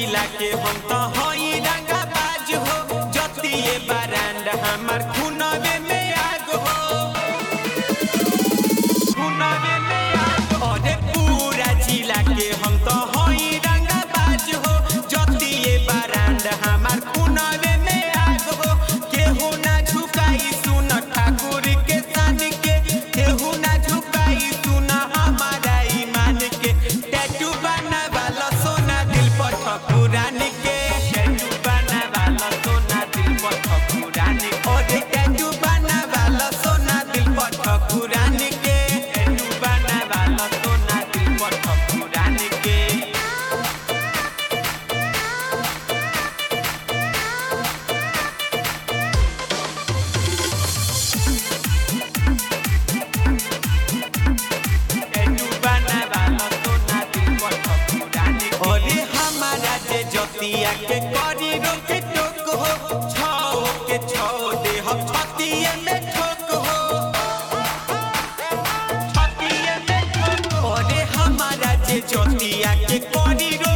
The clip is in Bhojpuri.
जिला के हम तो हई रंगाबाज हो जतिए बरांड हमार खुनवे में आग हो खुनवे में आग अरे पूरा जिला के हम तो हई रंगाबाज हो जतिए बरांड हमार खुनवे में आग हो केहू ना झुकाई सुन ठाकुर के सान के केहू ना झुकाई सुन हमारा ईमान के टैटू बनावाला सोना दिल पर ठकुरानी के टैटू बनावाला सोना दिल पर ठकुरानी ओरे टैटू बनावाला सोना दिल पर ठकुरानी के टैटू बनावाला सोना दिल पर ठकुरानी के अरे हमारा जे जतिया के करी रोक टोक हो छाओ के छाओ दे हम छतिए में ठोक हो छतिए में ठोक अरे हमारा जे जतिया के करी